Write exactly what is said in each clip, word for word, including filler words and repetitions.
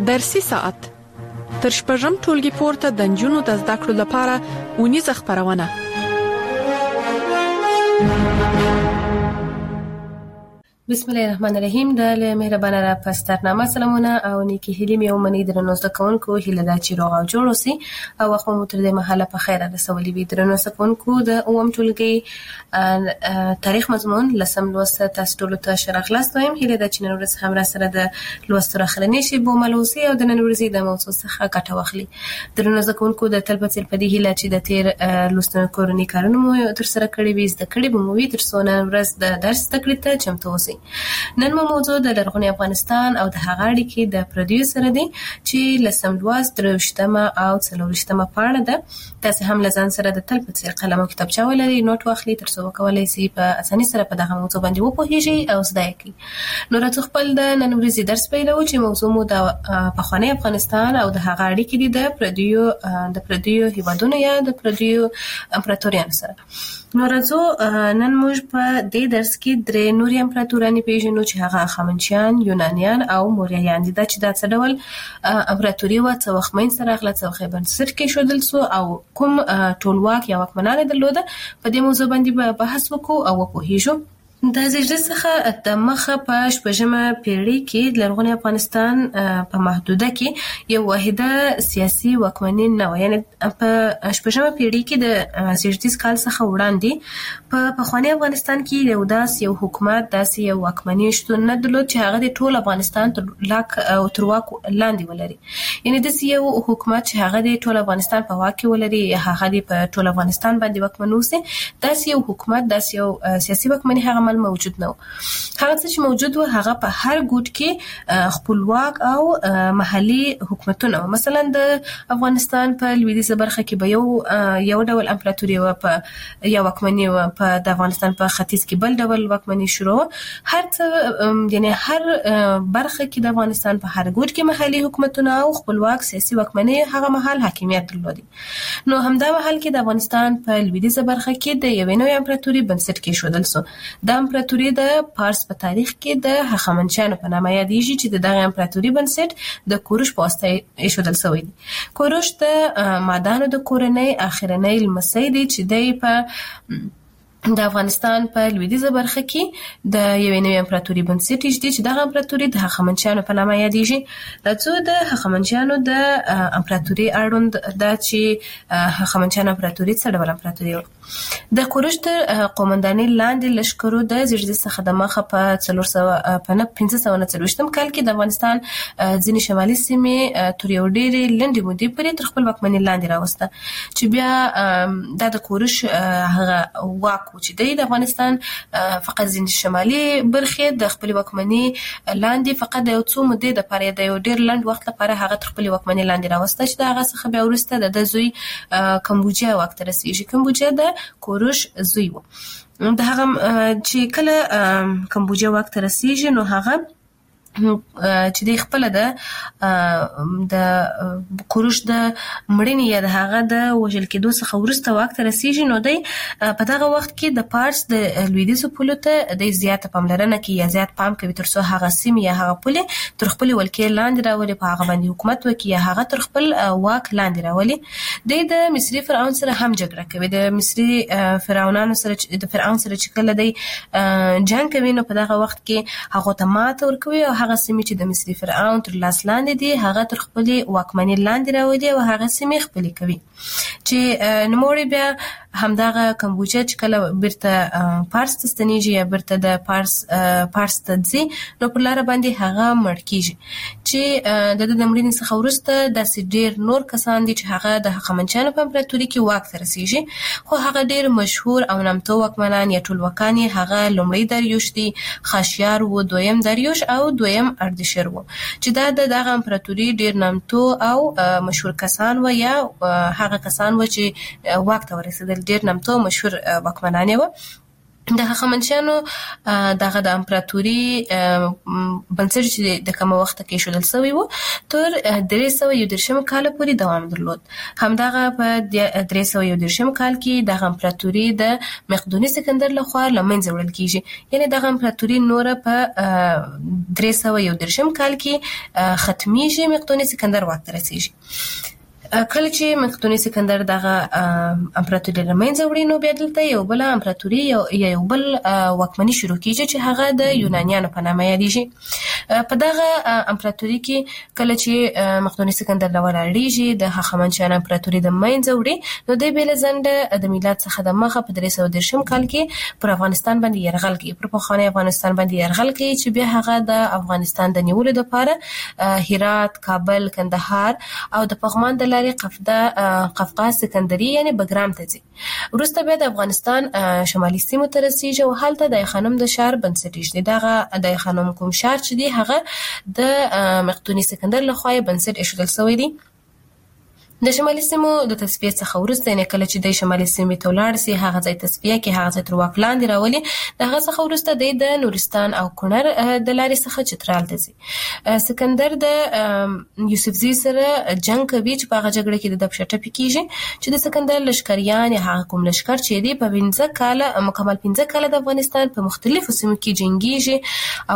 درسي ساعت تر شپږم ټولګي پورته د نجونو د زده کړو لپاره اونیزه خپرونه. بسم الله الرحمن الرحیم. د مهربانه را پسترنامه سلامونه او نیکی هیلې مې ومني درنو زده کوونکو، هیله ده چې روغ او جوړ اوسئ او وخت مو تر دې مهاله په خیر رسولي وي. درنو زده کوونکو، د اووم ټولګي تاریخ مضمون لسم لوست تاسو ټولو ته ښه راغلاست وایم. هیله ده چې نن ورځ هم راسره د لوستو راخلنې شي بومل اوسئ او د نن ورځې د موضوع څخه ګټه واخلئ. درنو زده کوونکو، د تل په څېر په دې هیله چې د تېر لوستو کورني کارونه مو ترسره کړي وي، زده کړي به مو وي، تر څو نن ورځ د درس زده کړې ته چمتو اوسئ. نن مو موضوع د لرغوني افغانستان او د هغه اړیکې د پردیو سره دي چې لسم لوست درویشتمه او څلورویشتمه پاڼه ده. تاسو هم له ځان سره د تل په څېر قلم او کتابچه ولرئ، نوټ واخلئ تر څو وکولای شئ په اسانۍ سره په دغه موضوع باندې وپوهیږئ او زده یې کړئ. نو راځو خپل د نن ورځې درس پیلوو چې موضوع مو د پخواني افغانستان او د هغه اړیکې دي د پردیو د پردیو هیوادونو یا د پردیو امپراتوریانو سره. نو راځو نن موږ په دې درس کې درې نورې امپراتورانې پیژنو چې هغه هخامنشیان، یونانیان او موریایان دي. دا چې دا څه ډول امپراتوري وه، څه وخت منځته راغله، څه وخت یې بنسټ کېښودل سو او کوم ټولواک یا واکمنان یې درلوده، په دې موضوع باندې به بحث وکړو او وپوهیږو. د زیږدیز څخه د مخه په شپږمه پیړۍ کې لرغوني افغانستان په محدوده کې یو واحده سیاسي واکمني نه وه. یعنې په شپږمه پیړۍ کې د زیږدیز کال څخه وړاندې په پخواني افغانستان کې یو داسې یو حکومت، داسې یو واکمني شتون نه درلود چې هغه د ټول افغانستان تر لاک او تر واک لاندې ولري. یعنې داسې یو حکومت چې هغه د ټول افغانستان په واک کې ولري، هغه د په ټول افغانستان باندې واکمن اوسي، داسې یو حکومت، داسې یو سیاسي واکمني هغه موجود نه و. هغه څه چې موجود و هغه په هر ګوټ کې خپلواک او محلي حکومتونه و. مثلا د افغانستان په لویدیځه برخه کې به یو یو ډول امپراتوري و، په یو واکمني و، په د افغانستان په ختیځ کې بل ډول واکمني شروع و. هر څه یعنی هر برخه کې د افغانستان په هر ګوټ کې محلي حکومتونه او خپلواک سیاسي واکمني هغه مهال حاکمیت درلودي. نو همدا مهال کې د افغانستان په لویدیځه برخه کې د یوې نوې امپراتوري بنسټ کېښودل سو. د امپراتوري د پارس په تاریخ کې د هخامنشیانو په نامه یادېږي چې د دغه امپراتوري بنسټ د کوروش په واسطه ایښودل شوی دی. کوروش د مادانو د کورنۍ اخرنی لمسی دی چې دی په د افغانستان په لویدیځه برخه کې د یوې نوې امپراتوري بنسټ ایږدي چې دغه امپراتوري د هخامنشیانو په نامه یادېږي. راځو د هخامنشیانو د امپراتوري اړوند دا چې هخامنشیانو امپراتوري څه ډول امپراتوري وه. د کوروش تر قومندانۍ لاندې لښکرو د زیږدیز څخه د مخه په څلور سوه په پنځه سوه نه څلوېښتم کال کې د افغانستان ځینې شمالي سیمې تر یو ډېرې لنډې مودې پورې تر خپل واکمنۍ لاندې راوسته، چې بیا دا د کوروش هغه واک چې دی د افغانستان فقط ځینې شمالي برخې د خپل واکمنۍ لاندې فقط د یو څو مودې دپاره د یو ډېر لنډ وخت لپاره هغه تر خپل واکمنۍ لاندې راوسته، چې د هغه څخه بیا وروسته د ده زوی کمبوجیا واک ته رسېږي. کمبوجیا د کوروش زوی و. د هغه چې کله کمبوجیا واک ته رسېږي نو هغه چې دی خپله د د کوروش د مړینې یا د هغه د وژل کېدو څخه وروسته واک ته رسېږي، نو دی په دغه وخت کې د پارس د لویدیځو پولو ته دی زیاته پاملرنه کوي یا زیات پام کوي تر څو هغه سیمې یا هغه پولې تر خپلې ولکې لاندې راولي، په هغه باندې حکومت وکړي یا هغه تر خپل واک لاندې راولي. دی د مصري فرعون سره هم جګړه کوي. د مصري فرعونانو سره د فرعون سره چې کله دی جنګ کوي نو په دغه وخت کې هغو ته ماته ورکوي او هغه سیمې چې د مصري فرعون تر لاس لاندې دي هغه تر خپلې واکمنۍ لاندې راوړي او هغه سیمې خپلې کوي. چې نوموړی بیا همدغه کمبوجیا چې کله بیرته پارس ته ستنېږي یا بیرته د پارس پارس ته ځي نو پر لاره باندې هغه مړ کېږي. چې د ده د مړینې څخه وروسته داسې ډېر نور کسان دي چې هغه د هخامنشیانو په امپراتوري کې واک ته رسېږي، خو هغه ډېر مشهور او نامتو واکمنان یا ټولواکان یې هغه لومړی داریوش دی، خاشیار و، دویم داریوش او دویم اردشیر و، چې دا د دغه امپراتوري ډېر نامتو او مشهور کسان و یا هغه کسان و چې واک ته ورسېدل، ډېر نامتو مشهور واکمنان یې و. د هخامنشیانو دغه د امپراتوري بنسټ چې د کوم وخت کې شول سوی وو تر درې سوه یو دېرشم کال پورې دوام درلود. همدغه په درې سوه یو دېرشم کال کې د امپراتوري د مقدوني سکندر لخوا لمنځه وړل کیږي. یعنی د امپراتوري نور په درې سوه یو دېرشم کال کې ختمیږي، مقدوني سکندر واک ته رسیږي. کله چې مقدوني سکندر دغه امپراتوري لمنځه وړي نو بیا دلته یو بل امپراتوري یو یو بل واکمني شروع کیږي چې هغه د یونانیانو په نامه یادیږي. په دغه امپراتوري کې کله چې مقدوني سکندر لوړاړيږي د هخامنشیانو امپراتوري د منځه وړي نو د بیل زنده د میلاد څخه د مخه په درې سوه دېرشم کال کې پر افغانستان باندې يرغل کوي، پر پخوانی افغانستان باندې يرغل کوي چې بیا هغه د افغانستان د نیولو لپاره هرات، کابل، کندهار او د پغمان د قفده قفقاز سکندري یعنی بګرام ته ځي. وروسته بیا د افغانستان شمالي سیمو ته رسیږي او هلته د خانم د شهر بنسټ ایښودل. دغه د خانم کوم شهر چې دی هغه د مقدوني سکندر لخوا بنسټ ایښودل شوی دی. د شمالي سیمو د تصفیه څخه وروسته نه کله چې د شمالي سیمې ته ولاړ سي هغه ځای تصفیه کې هغه ځای تر واک لاندې راولي. دغه څخه وروسته د نورستان او کونړ د لارې څخه چترال ته ځي. سکندر د یوسفزي سره جنگ کوي چې په هغه جګړه کې د دبشټه پکېږي چې د سکندر لشکریان هغه کوم لشکر چې دی په پنځه کاله مکمل پنځه کاله د افغانستان په مختلفو سیمو کې جنگيږي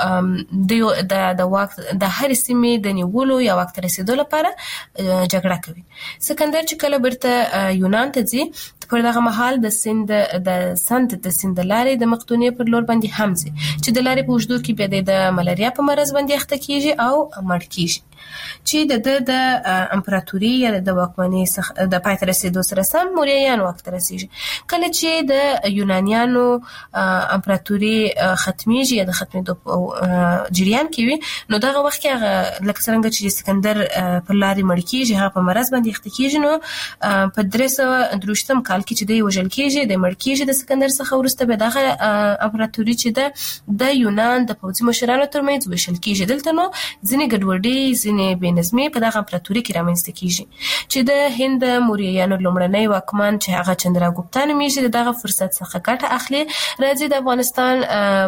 او د د واک د هر سیمې د نیولو یا واک ته رسیدو لپاره جګړه کوي. سکندر چې کله برته یونان ته ځي پر دغه مهال د سند د سند د سند لارې د مقدوني پر لور باندې هم ځي چې د لارې په وجود کې بیا د ملاریا په مرز باندې اخته کیږي او مړ کیږي چې د د امپراتوري یا د واکمنۍ څخه د پای ته رسیدو سره سم موریایان وخت رسیږي. کله چې د یونانیانو امپراتوري ختمیږي یا د ختمېدو جریان کوي نو دغه وخت کې هغه لکه څنګه چې سکندر پر لارې مړ کیږي هغه په مرز باندې اخته کیږي نو په درې سوه درویشتم کال کې چې دی وژل کیږي د مړ کیږي د سکندر څخه وروسته به دغه امپراتوري چې د د یونان د پوځي مشرانو ترمنځ ویشل کیږي. دلته نو ځینې ګډوډي ځینې بېنظمي په دغه امپراتوري کې رامنځته کیږي چې د هند موریایانو لومړنی واکمن چې هغه چندراګوپتا نومیږي دغه فرصت څخه ګټه اخلي، راځي د افغانستان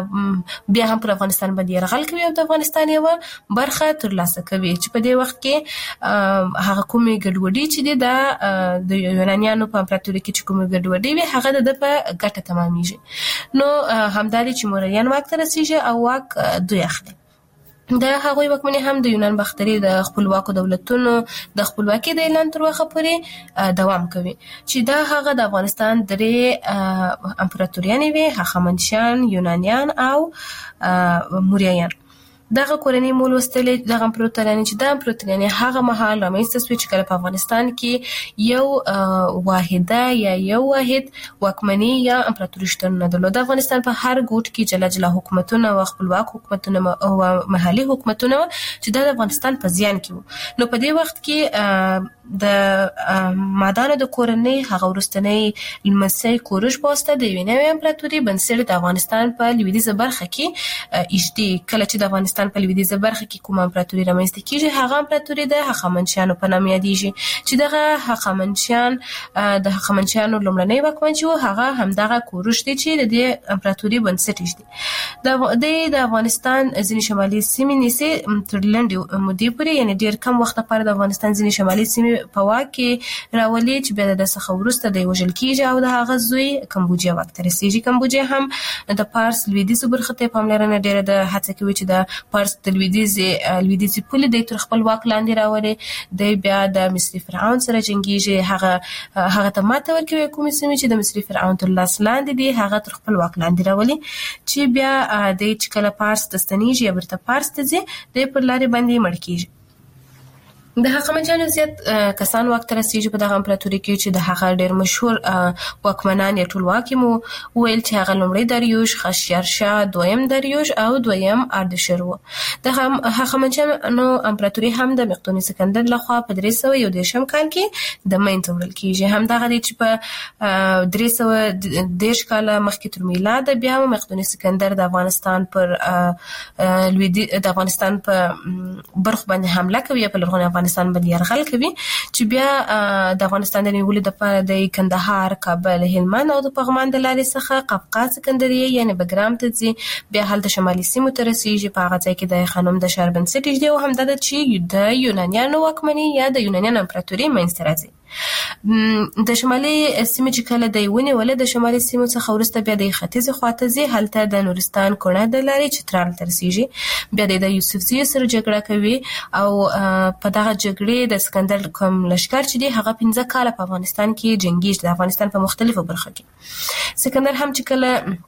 بیا هم پر افغانستان باندې یرغل کوي او د افغانستان یو برخه ترلاسه کوي چې په دې وخت کې هغه کومې ګډوډي چې دی د یونانیانو په امپراتوري کې چې کومې ګډوډي وي هغه د په ګټه تمامېږي. نو همداري چې موریایان واک ته رسیږي او واک دوی اخلي. د هغوی واکمني هم د یونان باختري د خپلواکو دولتونو د خپلواکۍ د اعلان تر وخت پورې دوام کوي چې دا هغه د افغانستان درې امپراتوریانې وي: هخامنشیان، یونانیان او موریایان. دغه کورنۍ مول وستلې دغه امپراتوریان چې د امپراتوریان هغه مهال رامنځته شوې چې کله په افغانستان کې یو واحده یا یو واحد واکمني یا امپراتوري شتون نه درلود. د افغانستان په هر ګوټ کې جلا جلا حکومتونه او خپلواک حکومتونه او محلي حکومتونه چې د افغانستان په زیان کې وو. نو په دې وخت کې د مادانو د کورنۍ هغه ورستنۍ لمسی کوروش په واسطه د یوې نوې امپراتوري بنسټ د افغانستان په لویدیځه برخه کې ایښودي. کله چې د افغانستان په لویدیځه برخه کې کومه امپراتوري رامنځته کیږي هغه امپراتوري د هخامنشیانو په نامه یادیږي چې دغه هخامنشیان د هخامنشیانو لومړنی واکمن چې هغه همدغه کوروش دی چې د دې امپراتوري بنسټ ایښودي. د د افغانستان ځینې شمالي سیمې نیسي تر لنډې مودې پورې یعنی ډېر کم وخت لپاره د افغانستان ځینې شمالي سیمې په واک کې راولي چې بیا د څخه وروسته دی وژل کیږي او د هغه زوی کمبوجیا واک ته رسیږي. کمبوجیا هم د پارس لویدیځو برخه ته پاملرنه ډېره د هڅه کوي چې د پارس د لویدیځې لویدیځې پولې د تر خپل واک لاندې راولي. د بیا د مصري فرعون سره جنګیږي، هغه هغه ته ماته ورکوي کومې سیمې چې د مصري فرعون تر لاس لاندې دي هغه تر خپل واک لاندې راولي چې بیا د چې کله پارس ته ستنیږي یا بیرته پارس ته ځي د پر لارې باندې مړ کیږي. د هخامنشیانو زیات کسان واک ته رسیږي په دغه امپراتوري کې چې د هغه ډېر مشهور واکمنان یې ټولواکي مو ویل چې هغه لومړی داریوش، خشیارشاه، دویم داریوش او دویم اردشیر و. د هخامنشیانو امپراتوري هم د مقدوني سکندر لخوا په درې سوه یو دېرشم کال کې د منځه وړل کیږي. همدغه دی چې په درې سوه دېرش کاله مخکې تر میلاد بیا مقدوني سکندر د افغانستان پر د افغانستان په برخو باندې حمله کوي په لرغوني افغانستان افغانستان باندې يرغل کوي چې بیا د افغانستان د نیولو لپاره د کندهار، کابل، هلمند او د پغمان د لارې څخه قفقاز سکندریه یعنی بګرام ته ځي، بیا هلته شمالي سیمو ته رسیږي. په هغه ځای کې د خانم د شهر بنسټ دی او همدا د چې د یونانیانو واکمني یا د یونانیانو امپراتوري منځته راځي. د شمالي سیمې چې کله د ونی ول د شمالي سیمو څخه ورسته بیا د ختیځ خواته ځي، هلته د نورستان کونه د لارې چترال ترسيږي. بیا د یوسفزي سره جګړه کوي او په دغه جګړې د سکندر کوم لشکر چې دی هغه پنځه کاله په افغانستان کې جنگي د افغانستان په مختلفو برخو کې. سکندر هم چې کله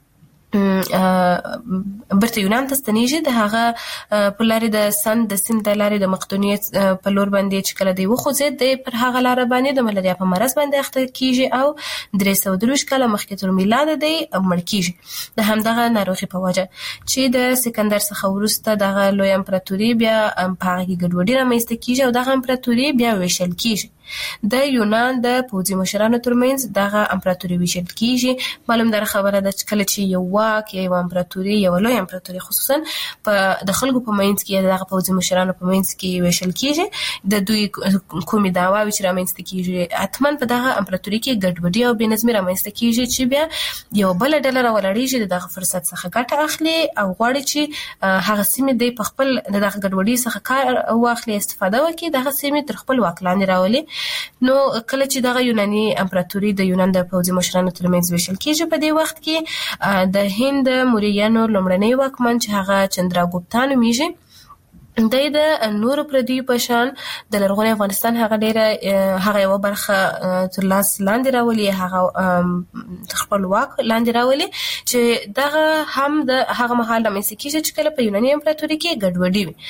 برته یونان ته ستنیږي د هغه په لارې د سند د سند د لارې د مقدونیت په لور باندې چې کله دی وخوځي د پر هغه لار باندې د ملاریا په مرز باندې اخته کیږي او درې سوه درویشت کاله مخکې تر میلاد دی مړ کیږي د همدغه ناروغي په وجه چې د سکندر څخه وروسته دغه لوی امپراتوري بیا په هغه کې ګډوډي رامنځته کیږي او دغه امپراتوري بیا ویشل کیږي. د یونان د پوځي مشرانو ترمنځ دغه امپراتوري ویشل کیږي. معلوم در خبره ده چې کله چې یو واک یا یو امپراتوري یو لوی امپراتوري خصوصا په د خلکو په منځ کې دغه پوځي مشرانو په منځ کې ویشل کیږي، د دوی کومې دعواوې چې رامنځته کیږي اتمن په دغه امپراتوري کې ګډوډي او بېنظمي رامنځته کیږي چې بیا یو بل ډله راولړېږي دغه فرصت څخه ګټه اخلي او غواړي چې هغه سیمې د خپل دغه ګډوډي څخه کار واخلي، استفاده وکړي، دغه سیمې تر خپل واک لاندې راولي. نو کله چې دغه یوناني امپراتوري د یونان د پوځي مشرانو ترمنځ ویشل کیږي په دې وخت کې د هند موریانو لومړنی واکمن چې هغه چندراګوپتا نومیږي د د نورو پردیو په شان د لرغوني افغانستان هغه ډیره هغه یو برخه تر لاس لاندې راولي، هغه خپل واک لاندې راولي چې دغه هم د هغه مهال رامنځته کیږي چې کله په یوناني امپراتوري کې ګډوډي وي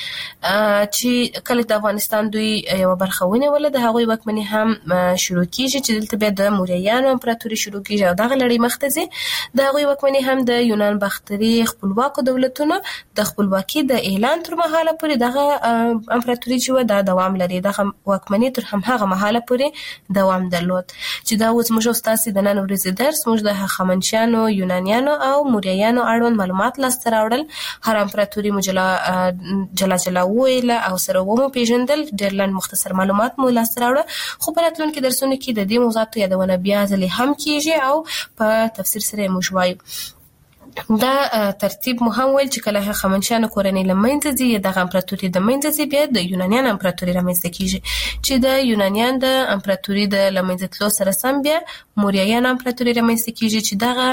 چې کله د افغانستان دوی یو برخه ونیوله د هغوی واکمني هم شروع کیږي چې دلته بیا د موریانو امپراتوري شروع کیږي او دغه لړۍ مخته ځي. د هغوی واکمني هم د یونان باختري خپلواکو دولتونو د خپلواکي د اعلان تر مهاله پورې دغه امپراتوري چې و دا دوام لري، دغه واکمني تر هم هغه مهاله پورې دوام درلود چې دا اوس موږ ستاسو د نن ورځې درس موږ د هخامنشیانو، یونانیانو او موریانو اړوند معلومات لاسته راوړل. هر امپراتوري مو جلا جلا جلا ویل او سره ومو پیژندل، ډېر لاندې مختصر معلومات مو لاسته راوړل، خو په راتلونکي درسونو کې د دې موضوعاتو یادونه بیا ځلې هم کیږي او په تفسیر سره موږ وایو. دا ترتیب مو هم ویل چې کله هخامنشیانو کورنۍ له منځه ځي دغه امپراتوري د منځه ځي بیا د یونانیانو امپراتوري رامنځته کیږي چې د یونانیانو د امپراتوري د له منځه تلو سره سم بیا موریانو امپراتوري رامنځته کیږي چې دغه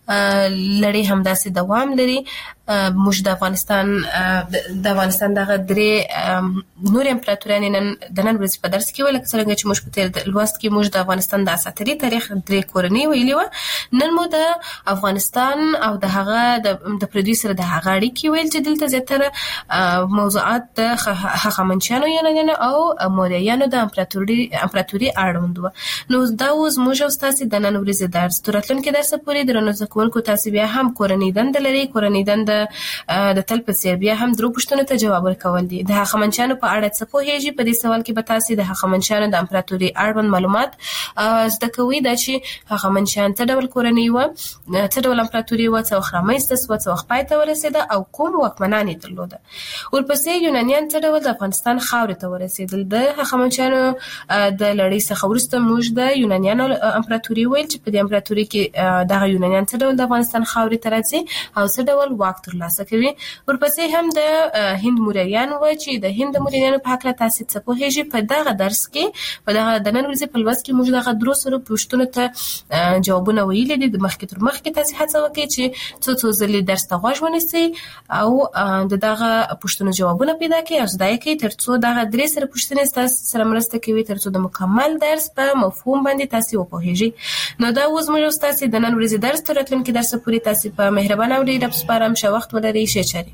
لړۍ همداسې دوام لري. موږ د افغانستان د افغانستان دغه درې نور امپراتوریانې نن د نن ورځې په درس کې ولکه څنګه چې موږ په تیر لوست کې موږ د افغانستان د اساطیري تاریخ درې کورنۍ ویلي و، نن مو د افغانستان او د هغه د پردي سره د هغه اړیکې ویل چې دلته زیاتره موضوعات د هخامنشیانو، یونانیانو او موریانو د امپراتوري امپراتوري اړوند و. نو دا اوس موږ او تاسو د نن ورځې درس تر راتلونکي درس پورې درنو زده کوونکو تاسو بیا هم کورنۍ دنده لري. کورنۍ دنده د تل په څیر بیا هم درو پوښتنو ته جواب ورکول دي. د هخامنشیانو په اړه څه پوهیږي؟ په دې سوال کې به تاسو د هخامنشیانو د امپراتوري اړوند معلومات زده کوئ، دا چې هخامنشیان څه ډول کورنۍ و، څه ډول امپراتوري و، څه وخت رامنځته شوه، څه وخت پای ته ورسېده او کوم واکمنان یې درلوده. ورپسې یونانیان څه ډول د افغانستان خاورې ته ورسېدل. د هخامنشیانو د لړۍ څخه وروسته موږ د یونانیانو امپراتوري ویل چې په دې امپراتوري کې دغه یونانیان څه ډول د افغانستان خاورې ته راځي او څه ډول واک ترلاسه کوي. ورپسې هم د هند موریانو و چې د هند موریانو په هکله تاسو څه پوهیږي. په دغه درس کې په دغه د نن ورځې په لوست کې موږ دغه درو سره پوښتنو ته جوابونه ویلي دي. د مخکې تر مخکې تاسو هڅه وکړئ چې څو څو ځلې درس ته غوږ ونیسئ او د دغه پوښتنو جوابونه پیدا کړئ او زده یې کړئ تر څو دغه درې سره پوښتنې تاسو سره مرسته کوي تر څو د مکمل درس په مفهوم باندې تاسو وپوهیږئ. نو دا اوس موږ تاسو د نن ورځې درس تر راتلونکي درس پورې تاسو په مهربانه او ډېر سپارم شه وخت ولرئ. ښه چاري.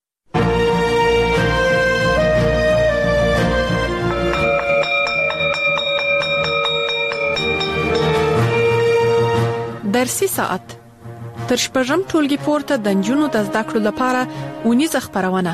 درسي ساعت تر شپږم ټولګي پورته د نجونو د زده کړو لپاره اونیزه خپرونه.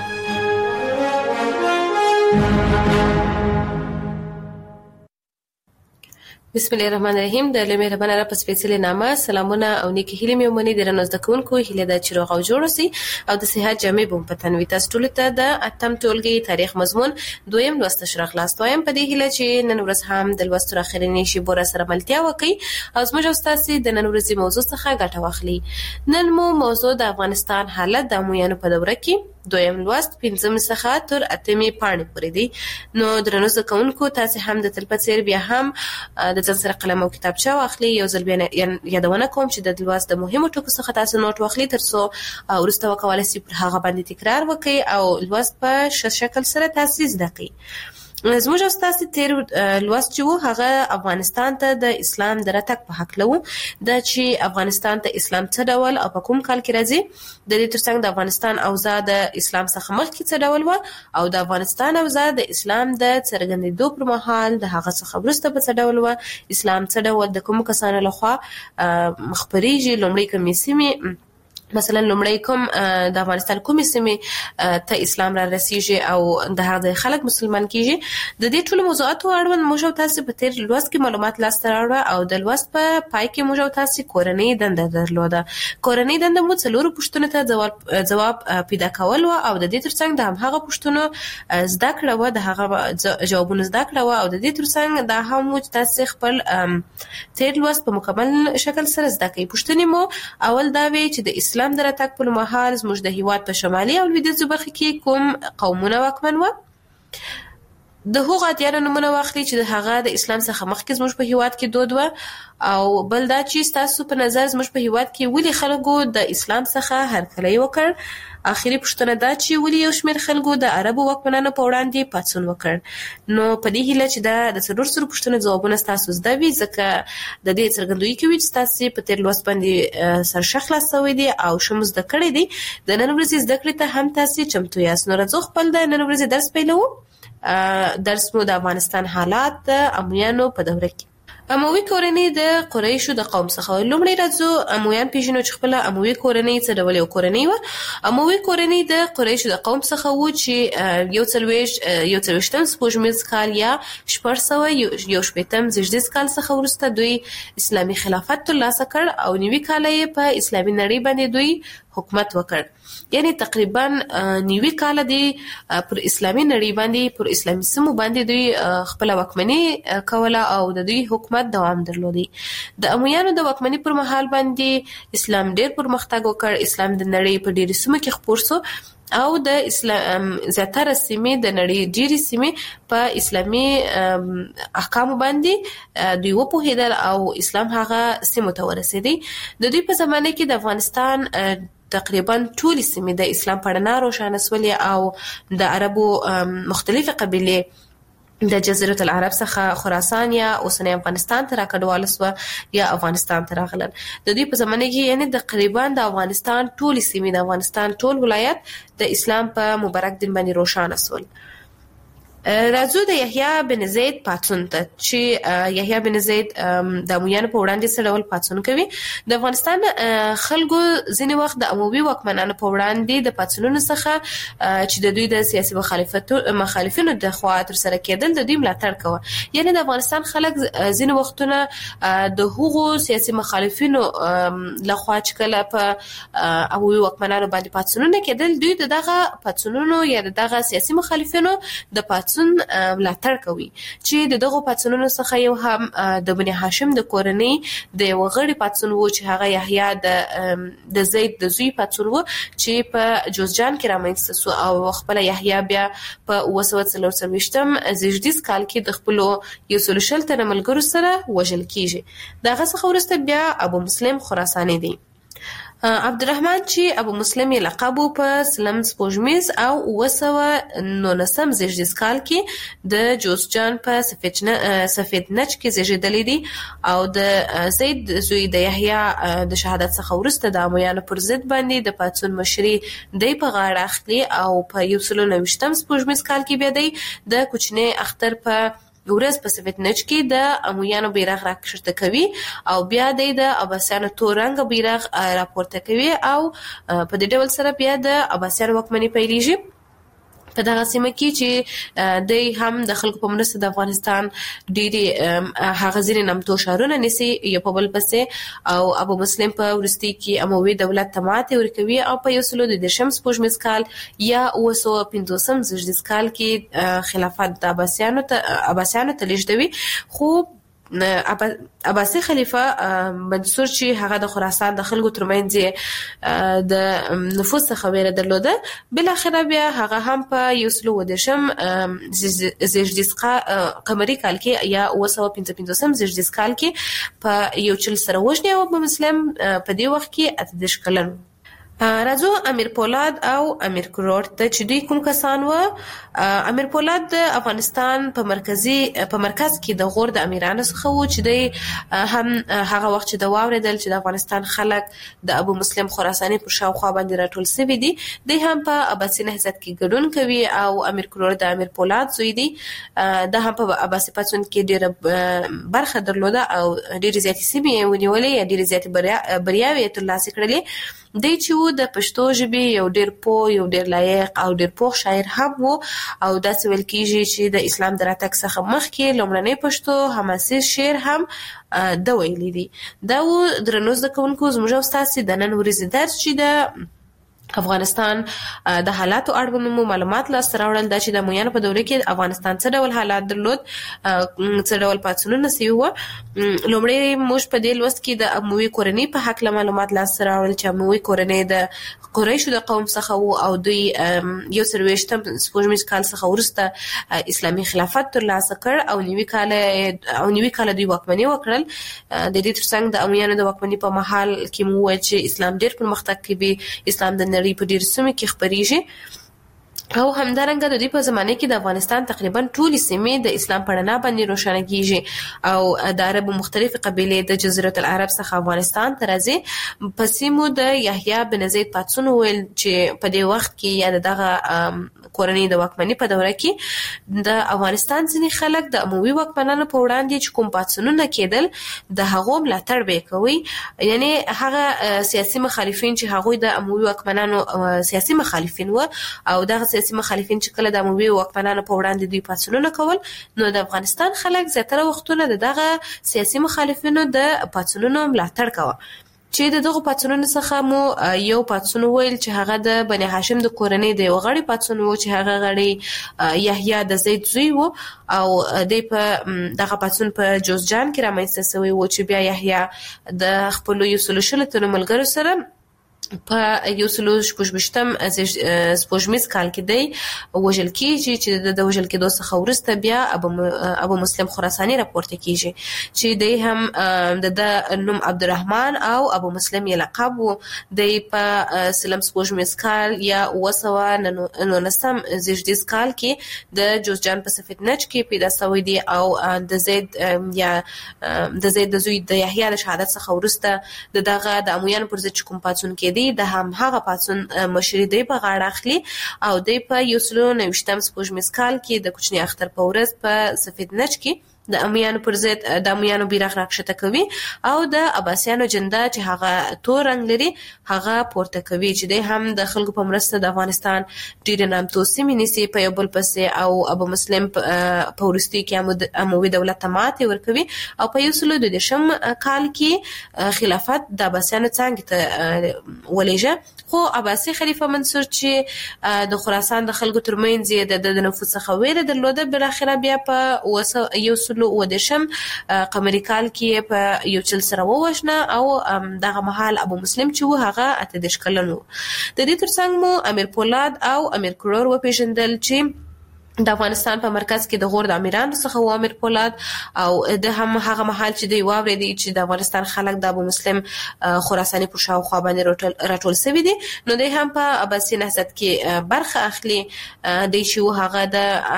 بسم الله الرحمن الرحیم. د مهربانه را په سپېڅلې نامه سلامونه او نیکی هیلې مې ومني درنو زده کوونکو، هیله ده چې روغ او جوړ اوسئ او د صحت جامې به مو په تن وي. تاسو ټولو ته د اتم ټولګي تاریخ مضمون دویم لوست راخلاص وایم، په دې هیله چې نن ورځ هم د لوستو اخرنۍ شیبو را سره ملتیا وکړئ او زموږ او ستاسو د نن ورځې موضوع څخه ګټه واخلئ. نن مو موضوع د افغانستان حالت د امویانو په دوره کې دویم لوست پنځم څخه تر اتمې پاڼې پورې دی. نو درنو زده کوونکو، تاسو هم د تل په څیر بیا هم د ځان سره قلم او کتابچه واخلئ. یو ځل بیا یادونه کوم چې د لوست د مهمو ټکو څخه تاسو نوٹ واخلئ ترڅو وروسته وکولای شئ پر هغه باندې تکرار وکړئ او لوست په ښه شکل سره تاسو زده کړئ. زموږ او ستاسو تیر لوست چې وو هغه افغانستان ته د اسلام د راتګ په حق لو، دا چې افغانستان ته اسلام څه ډول او په کوم کال کې راځي، د دې ترڅنګ د افغانستان اوضاع د اسلام څخه مخکې څه ډول و او د افغانستان اوضاع د اسلام د څرګندېدو پر مهال د هغه څخه وروسته په څه ډول و، اسلام څه ډول د کوم کسانو لخوا مخبريږي، لومړی کومې سیمې مثلا لومړی کوم د افغانستان کومې سیمې ته اسلام را رسیږي او د هغه خلک مسلمان کیږي. د دې ټولو موضوعاتو اړوند موږ تاسو په تیر لوست کې معلومات لاسته راوړل او د لوست په پای کې موږ تاسو کورنۍ دنده درلوده. کورنۍ دنده مو څلورو پوښتنو ته جواب جواب پیدا کول او د دې ترڅنګ د هغه پوښتنو زده کړه و، د هغه جوابونه زده کړه او د دې ترڅنګ د هم تاسو خپل تیر لوست په مکمل شکل سره زده کړئ. پوښتنې مو اول دا وی چې د اسلام د راتګ په مهال زموږ د هیواد په شمالي او لویدیځو برخو کې کوم قومونه واکمن و، د هغو اتیانو نمونه واخلي چې د هغه د اسلام څخه مخکې زموږ په هیواد کې دود و، او بل دا چې تاسو په نظر زموږ په هیواد کې ولې خلکو د اسلام څخه هرکلی وکړ. اخیری پوښتنه دا چې ولې یو شمېر خلکو د عربو واکمنانو په وړاندې پاڅون وکړ. نو په دې هیله چې دا د څلور سلو پوښتنو ځوابونه تاسو زده وي، ځکه د دې څرګندوي کوي چې تاسو په تیر لوست باندې سرښه خلاصوي دي او شمو زده کړی دي. د نن ورځې زده کړې ته هم تاسو چمتو یاست. نو راځو خپل د نن ورځې درس پیلوو. درس مو د افغانستان حالات د امویانو په دوره کې. اموي کورنۍ د قریشو د قوم څخه. لومړی راځو امویان پیژنو چې خپل اموي کورنۍ څه ډول یو کورنۍ و. اموي کورنۍ د قریشو د قوم څخه و چې یو څلويش یو څلويشتم سپوږمیز کال یا شپږ سوه یو شپېتم زیږدیز کال څخه وروسته دوی اسلامي خلافت ترلاسه کړ او نوي کال یې په اسلامي نړۍ باندې دوی حکومت وکړ. یعنی تقریبا نیوي کال دی پر اسلامي نړۍ باندې پر اسلامي سیمو باندې دوی خپل واکمني کوله او د دوی حکومت دوام درلودي. د امویانو د واکمني پر مهال باندې اسلام ډېر پرمختګ وکړ. اسلام د نړۍ په ډېرو سیمو کې خپور شو او د اسلام زیاتره سیمې د نړۍ ډېری سیمې په اسلامي احکام باندې دوی وپوهیدل او اسلام هغه سیمو ته ورسېدی. د دوی په زمانه کې د افغانستان تقریبا ټول سیمې د اسلام په رڼا روښانه سولې او د عربو مختلفه قبیلې د جزیره العرب څخه خراسان یا اوسنی افغانستان ته راکډوال سو یا افغانستان ته راغلل. د دوی په زمانه کې یعنی تقریبا د افغانستان ټول سیمې د افغانستان ټول ولایت د اسلام په مبارک دین باندې روښانه سول. راځو د یحیی بن زید پاڅون ته چې یحیی بن زید د امویانو په وړاندې څه ډول پاڅون کوي. د افغانستان خلکو ځینې وخت د اموي واکمنانو په وړاندې د پاڅونونو څخه چې د دوی د سیاسي مخالفتو مخالفینو د خوا تر سره کېدل د دوی ملاتړ کوي. یعنی د افغانستان خلک ځینې وختونه د هغو سیاسي مخالفینو لخوا چې کله په اموي واکمنانو باندې پاڅونونه کېدل، دوی دغه پاڅونونو یا دغه سیاسي مخالفینو د پاڅون ملاتړ کوي. چې دغه پاڅونونو څخه یو هم د بني هاشم د کورنۍ د یو غړي پاڅون وو چې هغه یحیی د د زید د زوی پاڅون وو چې په جوزجان کې رامنځته شو او خپل یحیی بیا په اوه سوه څلور څلوېښتم زیږدیز کال کې د خپل یو سل شل تنه ملګرو سره وژل کیږي. دغه څخه وروسته بیا ابو مسلم خراساني دی. عبدالرحمن چې ابو مسلم یې لقب په سلم سپوږمیز او اوه سوه نولسم زیږدیز کال کې د جوزجان په سفید نج کې زیږېدلی دی او د زید زوی د یحیی د شهادت څخه وروسته د امویانو پر ضد باندې د پاڅون مشري دی په غاړه اخلي او په یو سل نوېشتم سپوږمیز کال کې بیا دی د کوچنی اختر په ورځ په سفید نج کې د امویانو بیرغ راکښته کوي او بیا د عباسیانو تور رنګ بیرغ راپورته کوي او په دې ډول سره بیا د عباسیانو واکمني پیلېږي. په دغه سیمه کې چې د هم د خلکو په مرسته د افغانستان ډېری هغه ځینې نامتو ښارونه نیسي یو په بل پسې او ابو مسلم په وروستي کې اموي دولت ته ماتې ورکوي او په یو سلو د دېرشم سپوږمیز کال یا اوه سوه پنځوسم زېږدیز کال کې خلافت د عباسیانو ته عباسیانو ته لیږدوي. خو عباسي خلیفہ منصور چې هغه د خراسان د خلکو ترمنځ د نفوذ څخه ویره درلوده بل اخر بیا هغه هم په یو سلو ودشم زېږدیز قمري کال کې یا اوه سوه پنځه پنځوسم زېږدیز کال کې په یو چل سره وژني او په مسلم په دې وخت کې اته دېرش کلن. راځو امیر پولاد او امیر کروړ ته چې دوی کوم کسان و. امیر پولاد د افغانستان په مرکزي په مرکز کې د غور د امیرانو څخه و چې دوی هم هغه وخت چې د واوریدل چې د افغانستان خلک د ابو مسلم خراساني په شاوخوا باندې راټول شوي دي دوی هم په عباسي نهضت کې ګډون کوي او امیر کروړ د امیر پولاد زوی دی د هم په عباسي پاڅون کې ډېره برخه درلوده او ډېرې زیاتې سیمې ونیولې یا ډېرې زیاتې بریاوې یې ترلاسه کړلې. دی چې و د پښتو ژبې یو ډېر پوه یو ډېر لایق او ډېر پوه شاعر هم و او داسې ویل کېږي چې د اسلام د راتګ څخه مخکې لومړنی پښتو حماسي شعر هم ده ویلی دي. دا و درنو زده کوونکو زموږ او ستاسې د نن ورځې درس چې د افغانستان د حالاتو اړوند معلومات لاسته راوړل دا چې د امویانو په دوره کې افغانستان څه ډول حالات درلود څه ډول پاڅونونه سوي وو. لومړی موږ په دې لوست کې د اموي کورنۍ په هکله معلومات لاسته راوړل چې اموي کورنۍ د قریشو د قوم څخه وو او دوی یو څلوېښتم سپوږمیز کال څخه وروسته اسلامي خلافت ترلاسه کړ او نوي کال او نوي کال دوی واکمني وکړل. د دې ترڅنګ د امویانو د واکمنۍ په مهال کې مو وویل چې اسلام ډېر پرمختګ کوي اسلام د نړۍ په ډېرو سیمو کې خپریږي او همدارنګه د دې په زمانه کې د افغانستان تقریبا ټولې سیمې د اسلام په رڼا باندې روښانه کیږي او د عربو مختلفې قبیلې د جزیرة العرب څخه افغانستان ته راځي. په سیمو د یحیی بن زید پاڅون ویل چې په دې وخت کې یا دغه کورنۍ د واکمنۍ په دوره کې د افغانستان ځینې خلک د اموي واکمنانو په وړاندې چې کوم پاڅونونه کېدل د هغو ملاتړ به کوي یعنی هغه سیاسي مخالفین چې هغوی د اموي واکمنانو سیاسي مخالفین و او دغه سیاسي مخالفین چې کله د اموي واکمنانو په وړاندې دوی پاڅونونه کول نو د افغانستان خلک زیاتره وختونه دغه سیاسي مخالفینو د پاڅونونو ملاتړ کوي. چې دغه پاڅونونو څخه مو یو پاڅون ویل چې هغه د بني هاشم د کورنۍ د یو غړي پاڅون و چې هغه غړي یحیی د زید زوی و او د په دغه پاڅون په جوزجان کې رامنځته شوی و چې بیا یحیی د خپل یو سلو شلو تنو ملګرو سره په یو سلو شپږویشتم سپوږمیز کال کې دی وژل کېږي چې د وژل کېدو څخه وروسته بیا ابو مسلم خراساني راپورته کېږي چې دی هم د نوم عبدالرحمن او ابو مسلم یې لقب و. دی په سلم سپوږمیز کال یا اوه سوه نولسم زېږدیز کال کې د جوزجان په سفید نج کې پیدا شوی دی او د زید یا د زید د زوی د یحیی د شهادت څخه وروسته د دغه د امویانو پر ضد کوم پاڅون کې دی د هم هغه پاڅون مشري دی په غاړه اخلي او دی په یو سلو نوېشتم سپوږمیز کال کې د کوچني اختر په ورځ په سفید نج کې د امیانو پر ضد د امیانو بیرغ راکښته کوي او د عباسیانو جنډه چې هغه تور رنګ لري هغه پورته کوي چې دی هم د خلکو په مرسته د افغانستان ډېرې نامتو سیمې نیسي په یو بل پسې او ابو مسلم په وروستي کې اموي دولت ته ماتې ورکوي او په یو سلو دوه دېرشم کال کې خلافت د عباسیانو څانګې ته ولېږه. خو عباسي خلیفہ منصور چې د خراسان د خلکو ترمنځ یې د نفوذ څخه ویره درلوده بالاخره بیا په یو سلو اوه دېرشم قمري کال کې په یو چل سره ووژنه او دغه مهال ابو مسلم چې و هغه اته دېرش کلن و. د دې ترڅنګ مو امیر پولاد او امیر کروړ وپېژندل چې د افغانستان په مرکز کې د غور د امیرانو څخه و امیر پولاد او د هم هغه مهال چې دی واورېدی چې د افغانستان خلک د ابو مسلم خراساني په شاوخوا باندې راټول شوي دي نو دی هم په عباسي نهضت کې برخه اخلي. دی چې هغه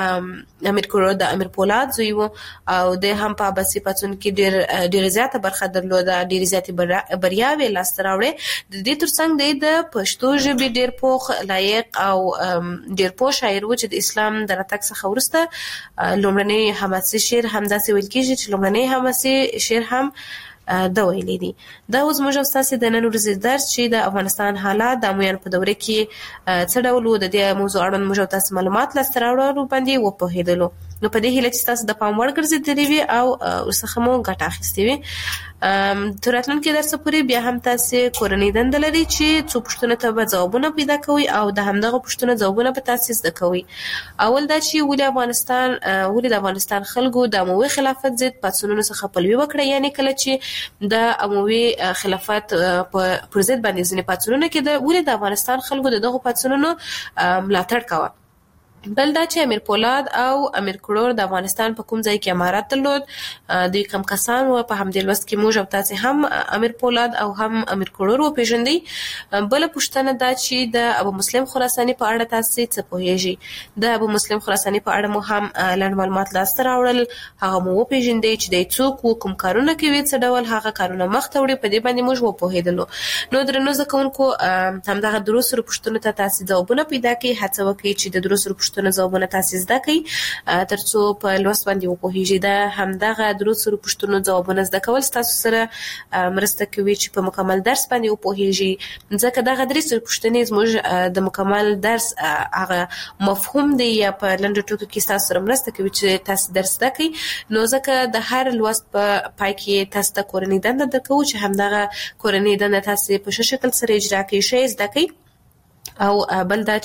د امیر کروړ د امیر پولاد زوی و او د هم په عباسي پاڅون کې ډېر ډېر زیاته برخه درلوده ډېر زیاتې بریاوې لاسته راوړې. د دې ترڅنګ دی د پښتو ژبې ډېر پوخ لایق او ډېر پوه شاعر و چې د اسلام د تک څخه ورسته لومړنی حماسي شعر هم داسې ویل کېږي چې لومړنی حماسي شعر هم د ویلي دي. دا اوس موږ تاسو د نن ورځې درس چې د افغانستان حالات د امویانو په دوره کې څه ډول وو، د دې موضوع اړوند موږ تاسو معلومات لاسته راوړو باندې وپوهیدلو. نو په دې هیله چې تاسو د پام وړ ګرځېدلې وي او ورڅخه مو ګټه اخیستې وي. تر راتلونکي درس پورې بیا هم تاسو کورنۍ دنده لري چې څو پوښتنو ته به ځوابونه پیدا کوئ او د همدغه پوښتنو ځوابونه به تاسو زده کوئ. اول دا چې ولې افغانستان ولې د افغانستان خلکو د اموي خلافت ضد پاڅونونو څخه پلوي وکړه، یعنی کله چې د اموي خلافت پر ضد باندې ځینې پاڅونونه کېده، ولې د افغانستان خلکو دغه پاڅونونو ملاتړ کاوه. بل دا چې امیر پولاد او امیر کروړ د افغانستان په کوم ځای کې امارات درلود، دوی کم کسان و. په همدې لوست کې موږ او تاسو هم امیر پولاد او هم امیر کروړ وپېژندئ. بل پوښتنه دا چې د ابو مسلم خراساني په اړه تاسو څه پوهیږئ؟ د ابو مسلم خراساني په اړه مو هم لنډ معلومات لاسته راوړل، هغه مو وپېژندئ چې د څوک و، کوم کارونه کوي، څه ډول هغه کارونه مخته وړي، په دې باندې موږ وپوهیدلو. نو درنو زده کوونکو همدغه دروسرو پوښتنو ته تاسو ځوابونه پیدا کړئ، هڅه وکړئ چې د دروسرو پوښتنو ځوابونه تاسو زده کړئ ترڅو په لوست باندې وپوهیږئ. دا همدغه دروسرو پوښتنو ځوابونه زده کول تاسو سره مرسته کوي چې په مکمل درس باندې وپوهیږئ، ځکه دغه درې پوښتنې زموږ د مکمل درس هغه مفهوم دی یا په لنډو ټکو کې تاسو سره مرسته کوي چې تاسو درس زده کړئ. نو ځکه د هر لوست په پای کې تاسو ته کورنۍ دنده درکوو چې همدغه کورنۍ دنده تاسو په ښه شکل سره اجرا کړئ، ښه زده کړئ. او بل دا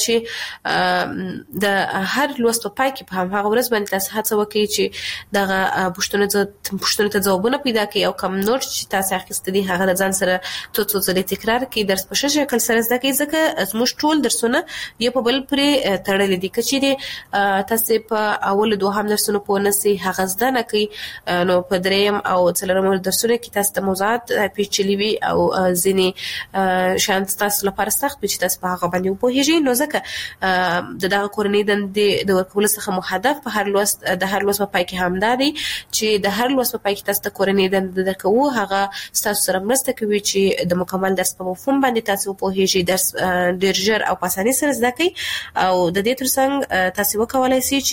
چې د هر لوست په پای کې په هغه ورځ باندې تاسو هڅه وکړئ چې دغه پوښتنو ته پوښتنو ته ځوابونه پیدا کړئ او کوم نوټ چې تاسو اخیسته دي هغه د ځان سره څو څو ځلې تکرار کړئ، درس په ښه شکل سره زده کړئ، ځکه زموږ ټول درسونه یو په بل پورې تړلي دي. که چیرې تاسو په اول دوهم درسونو پوه نه سئ، هغه زده نه کړئ، نو په دریم او څلورم درسونو کې تاسو د موضوعات پیچلي وي او ځینې شیان تاسو لپاره سخت وي چې تاسو په هغه باندې وپوهیږئ. نو ځکه د دغه کورنۍ دندې د ورکولو څخه مو هدف په هر لوست د هر لوست په پای کې همدا دی چې د هر لوست په پای کې تاسو د کورنۍ دندې درکوو، هغه تاسو سره مرسته کوي چې د مکمل درس په مفهوم باندې تاسو وپوهیږئ، درس ډېر ژر او په اسانۍ سره زده کړئ او د دې ترڅنګ تاسو وکولای شئ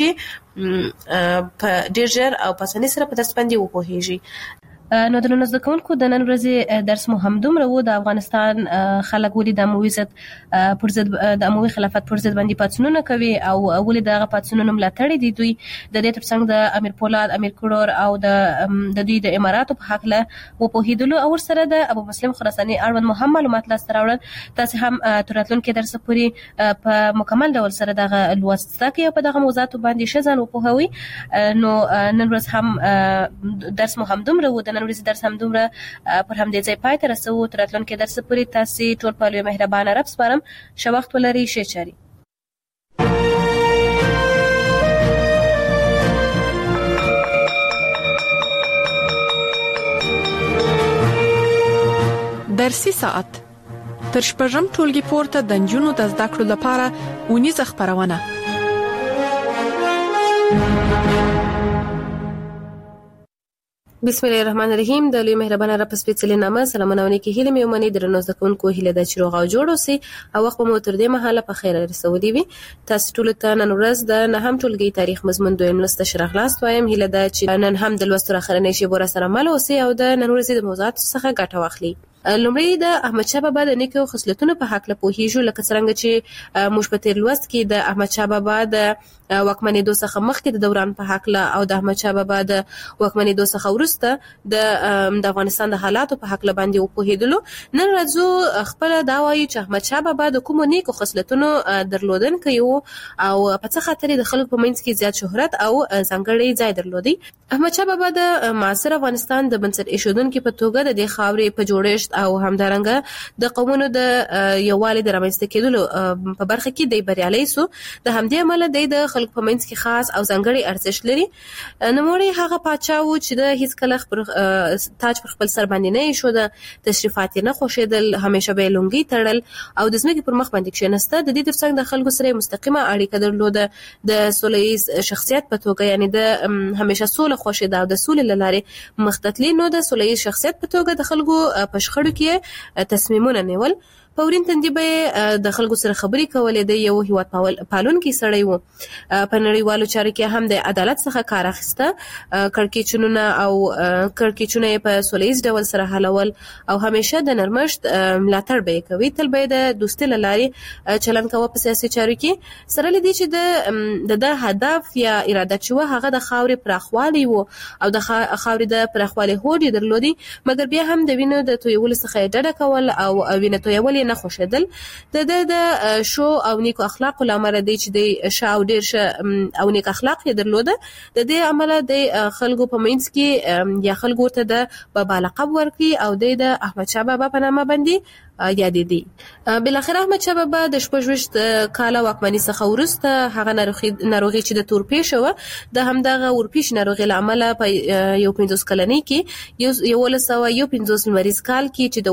چې په ډېر ژر او په اسانۍ سره په درس باندې وپوهیږئ. نو درنو زده کوونکو د نن ورځې درس مو هم دومره و. د افغانستان خلک ولې د اموي ضد پر ضد د اموي خلافت پر ضد باندې پاڅونونه کوي او ولې دغه پاڅونونه ملاتړ دي دوی، د دې ترڅنګ د امیر پولاد، امیر کروړ او د د دوی د اماراتو په حق له وپوهیدلو او سره د ابو مسلم خراساني اړوند مهم معلومات لاسته راوړل. تاسو هم تر راتلونکي درس پورې په مکمل ډول سره دغه لوست زده کړئ او په دغه موضوعاتو باندې ښه ځان وپوهوئ. نو نن ورځ هم درس مو هم دومره و. د نن ورځې درس هم دومره پر همدې ځای پای ته رسوو. تر راتلونکي درس پورې تاسو ټول په لوی مهربانه رب سپارم. ښه وخت ولرئ، ښې چارې. درسي ساعت تر شپږم ټولګي پورته د نجونو د زده کړو لپاره اونیزه خپرونه. بسم الله الرحمن الرحیم. د لوی مهربانه رب سپېڅلې نامه سلامونه او نیکي هیله مې ومنئ. درنو زده کوونکو هیله ده چې روغ او جوړ اوسئ او وخت مو تر دې مهاله په خیر رسولي وي. تاسو ټول ته نن ورځ د نهم ټولګي تاریخ مضمون دویم لوست شرح خلاص وایم. هیله ده چې نن هم د لوست اخرنۍ شیبه سره مل اوسئ او د نن ورځې د موضوعات څخه ګټه واخلئ. لومړی د احمد شاه بابا د نیکو خصلتونو په حق له پوهیږو، لکه څنګه چې موږ په تیر لوست کې د احمد شاه بابا د واکمنېدو څخه مخکې د دوران په حق له او د احمد شاه بابا د واکمنېدو څخه وروسته د د افغانستان د حالاتو په حق له باندې وپوهیدلو. نن راځو خپل دا وایي چې احمد شاه بابا د کومو نیکو خصلتونو درلودونکی و او په څه خاطر د خلکو په منځ کې زیات شهرت او ځانګړی ځای درلودي. احمد شاه بابا د معاصر افغانستان د بنسټ ایښودونکي په توګه د دې خاورې په جوړښت او همدارنګه د قومونو د یووالي د رامنځته کېدلو په برخه کې دی بریالی سو. د همدې امله دی د خلکو په منځ کې خاص او ځانګړی ارزښت لري. نوموړی هغه پاچا و چې د هیڅ کله خپل تاج پر خپل سر باندې نه ایښود، تشریفات نه خوښېدل، همیشه به یې لونګۍ تړل او د ځمکې پر مخ باندې کښېناسته. د دې ترڅنګ د خلکو سره مستقیمه اړیکه درلوده. د سوله ییز شخصیت په توګه، یعنی د همیشه سوله خوښېده او د سولې له لارې مخ ته تلي. نو د سوله ییز شخصیت په توګه د خلکو په شخړو کې تصمیمونه نیول. پورین تندې به د خلکو سره خبرې کولې. د یو هیواد پالونکي سړی و. په نړیوالو چارو کې هم د عدالت څخه کار اخیسته. کړکېچونه او کړکېچونه په سولهییز ډول سره حلول او همیشه د نرمښت ملاتړ به کوي. تل به د دوستۍ له لارې چلند کوه په سیاسي چارو کې. سره لدی چې د د هدف یا اراده چې و هغه د خاورې پراخوالی و او د خاورې د پراخوالی هوډ یې درلودي، مګر بیا هم د وینو د تویولو څخه یې ډډه کول او وینه تویول یې نه خوښېدل. د د د شو او نیکو اخلاقو له امله دی چې د ښه او ډېر ښه او نیک اخلاق یې درلوده. د دې امله د خلکو په منځ کې یا خلکو ورته د بابا لقب ورکړي او د د احمدشاه بابا په نامه باندې یادې دي. بلاخره احمدشاه بابا د شپږ کاله واکمنۍ څخه وروسته هغه ناروغي ناروغي چې د تورپېښه وه، د همدغه ورپېښې ناروغۍ له امله په یو پنځوس کلنۍ کې یو یولس سوه یو پنځوس لمریز کال کې چې د